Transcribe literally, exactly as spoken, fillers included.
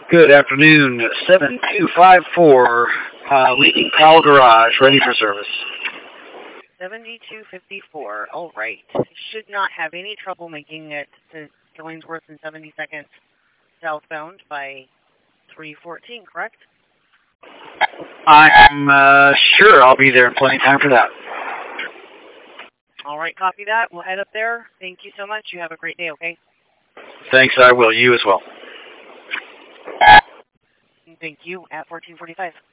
Good afternoon, seven two five four, uh, leading Powell Garage, ready for service. seventy-two fifty-four, all right. Should not have any trouble making it to Killingsworth and seventy-second southbound by three fourteen, correct? I'm uh, sure I'll be there in plenty of time for that. All right, copy that. We'll head up there. Thank you so much. You have a great day, okay? Thanks, I will. You as well. Thank you at fourteen forty-five.